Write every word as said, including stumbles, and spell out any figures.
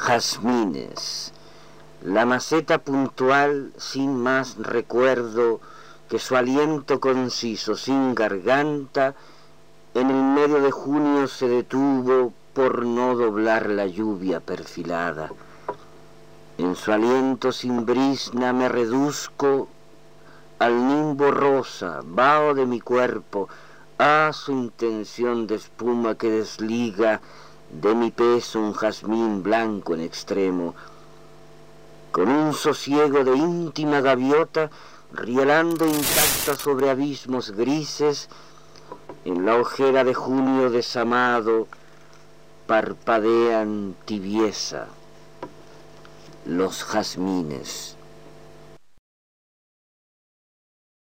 Jazmines, la maceta puntual sin más recuerdo que su aliento conciso sin garganta, en el medio de junio se detuvo por no doblar la lluvia perfilada. En su aliento sin brizna me reduzco al nimbo rosa, vaho de mi cuerpo, a su intención de espuma que desliga de mi peso un jazmín blanco en extremo. Con un sosiego de íntima gaviota, rielando intacta sobre abismos grises, en la ojera de junio desamado, parpadean tibieza los jazmines.